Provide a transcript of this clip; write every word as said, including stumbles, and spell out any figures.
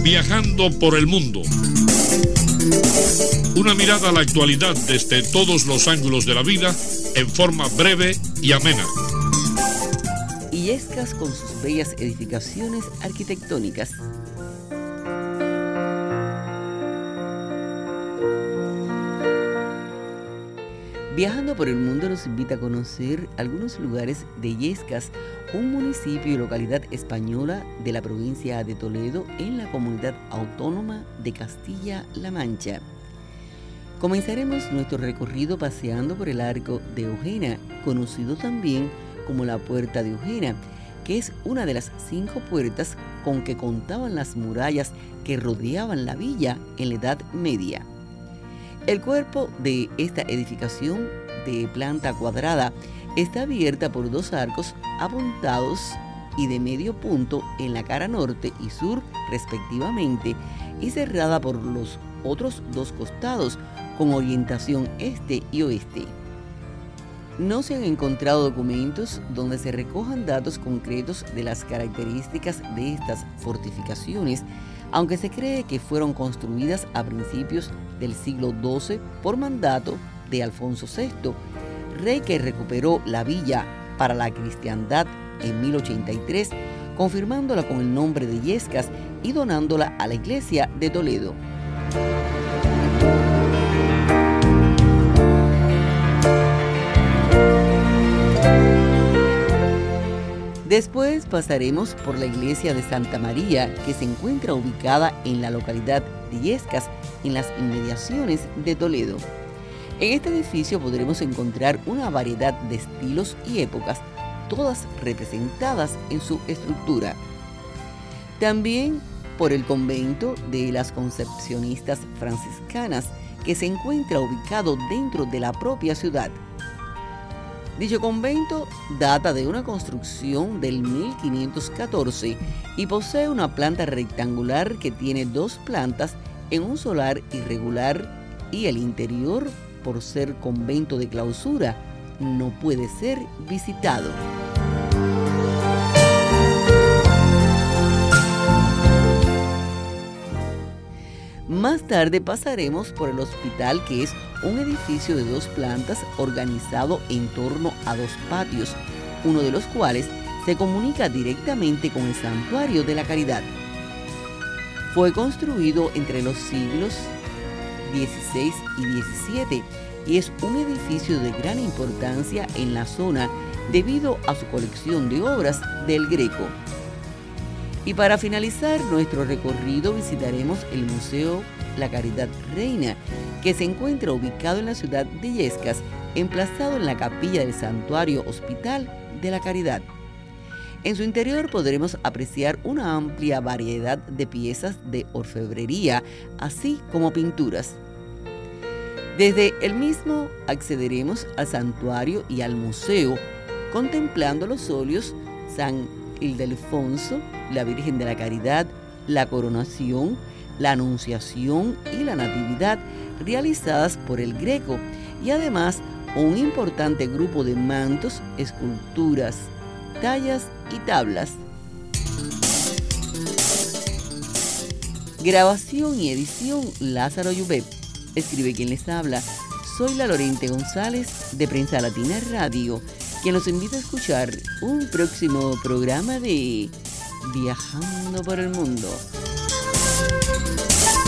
Viajando por el mundo. Una mirada a la actualidad desde todos los ángulos de la vida en forma breve y amena. Illescas con sus bellas edificaciones arquitectónicas. Viajando por el mundo nos invita a conocer algunos lugares de Illescas, un municipio y localidad española de la provincia de Toledo en la comunidad autónoma de Castilla-La Mancha. Comenzaremos nuestro recorrido paseando por el Arco de Eugena, conocido también como la Puerta de Eugena, que es una de las cinco puertas con que contaban las murallas que rodeaban la villa en la Edad Media. El cuerpo de esta edificación de planta cuadrada está abierta por dos arcos apuntados y de medio punto en la cara norte y sur respectivamente, y cerrada por los otros dos costados con orientación este y oeste. No se han encontrado documentos donde se recojan datos concretos de las características de estas fortificaciones, aunque se cree que fueron construidas a principios del siglo doce por mandato de Alfonso sexto, rey que recuperó la villa para la cristiandad en mil ochenta y tres, confirmándola con el nombre de Illescas y donándola a la iglesia de Toledo. Después pasaremos por la iglesia de Santa María, que se encuentra ubicada en la localidad de Illescas, en las inmediaciones de Toledo. En este edificio podremos encontrar una variedad de estilos y épocas, todas representadas en su estructura. También por el convento de las Concepcionistas Franciscanas, que se encuentra ubicado dentro de la propia ciudad. Dicho convento data de una construcción del mil quinientos catorce y posee una planta rectangular que tiene dos plantas en un solar irregular, y el interior, por ser convento de clausura, no puede ser visitado. Más tarde pasaremos por el hospital, que es un edificio de dos plantas organizado en torno a dos patios, uno de los cuales se comunica directamente con el Santuario de la Caridad. Fue construido entre los siglos dieciséis y diecisiete y es un edificio de gran importancia en la zona debido a su colección de obras del Greco. Y para finalizar nuestro recorrido visitaremos el Museo La Caridad Reina, que se encuentra ubicado en la ciudad de Illescas, emplazado en la capilla del Santuario Hospital de la Caridad. En su interior podremos apreciar una amplia variedad de piezas de orfebrería, así como pinturas. Desde el mismo accederemos al santuario y al museo, contemplando los óleos San Ildefonso, la Virgen de la Caridad, la Coronación, la Anunciación y la Natividad, realizadas por el Greco, y además un importante grupo de mantos, esculturas, tallas y tablas. Grabación y edición Lázaro Llubet. Escribe quien les habla. Soy la Lorente González de Prensa Latina Radio, quien los invita a escuchar un próximo programa de Viajando por el Mundo.